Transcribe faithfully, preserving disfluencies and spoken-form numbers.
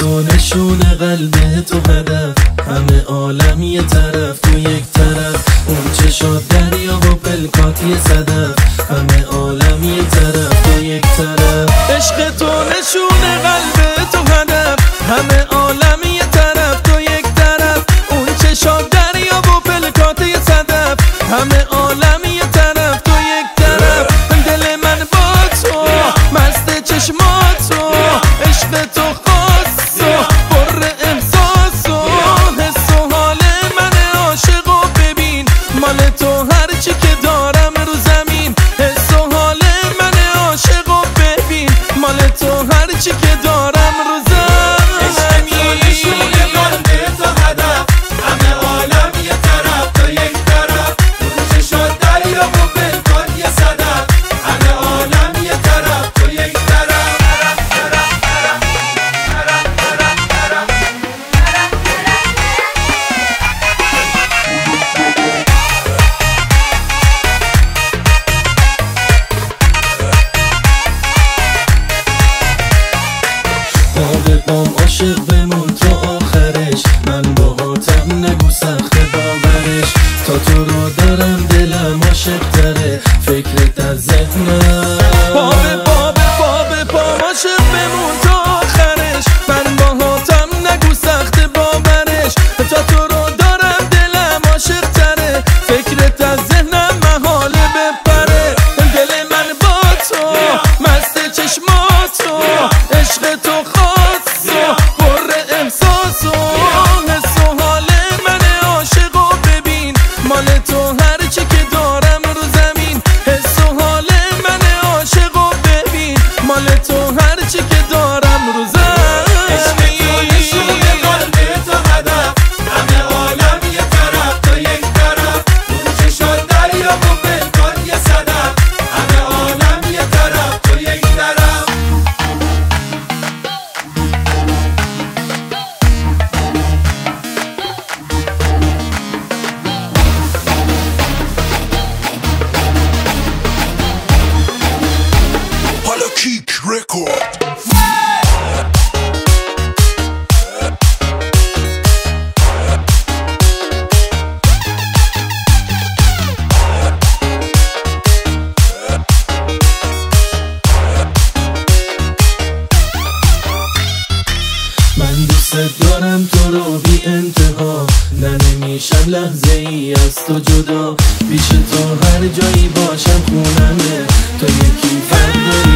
تو نشونه قلب تو هدف، همه عالم یه طرف تو یک طرف، اون چشات دریا و پلکات یه صدف، همه عالم یه طرف تو یک طرف. عشق تو نشونه قلب تو هدف، همه عالم یه طرف تو یک طرف، اون چشات دریا و پلکات یه صدف، همه عالم یه طرف تو یک طرف. دل من با تو مست چشماتو، عشق تو خاص و پر احساس و حس و حال من عاشق و ببین مال تو هرچی که دارم رو زمین، حس و حال من عاشق و ببین مال تو هرچی که دارم رو زمین. عشق تو نشونه قلب تو هدف، همه عالم یه طرف تو یک طرف، اون چشات دریا و پلکات یه صدف، همه عالم یه طرف تو یک طرف. باب بام عاشق بمون تا آخرش، من باهاتم نگو سخت باورش، تا تو رو دارم دلم عاشق تره، فکرت از ذهنم. باب باب باب بام عاشق بمون تا آخرش، من باهاتم نگو سخت باورش، تا تو رو دارم دلم عاشق تره، فکرت از ذهنم محاله بپره. دل من با تو مست چشماتو، عشق تو خاص و پر احساس و حس و حال من عاشق و ببین مال تو هرچی که دارم رو زمین، حس و حال من عاشق و ببین مال تو هرچی که دارم رو زمین. عشق تو نشونه قلب تو هدف، همه عالم یه طرف تو یک طرف، اون چشات دریا و پلکات یه صدف، همه عالم یه طرف تو یک طرف. حالا کیک رکورد. من دوست دارم تو رو بی انتها، نه نمیشم لحظه ای از تو جدا، پیش تو هر جایی باشم خونمه، تو یکی فردایی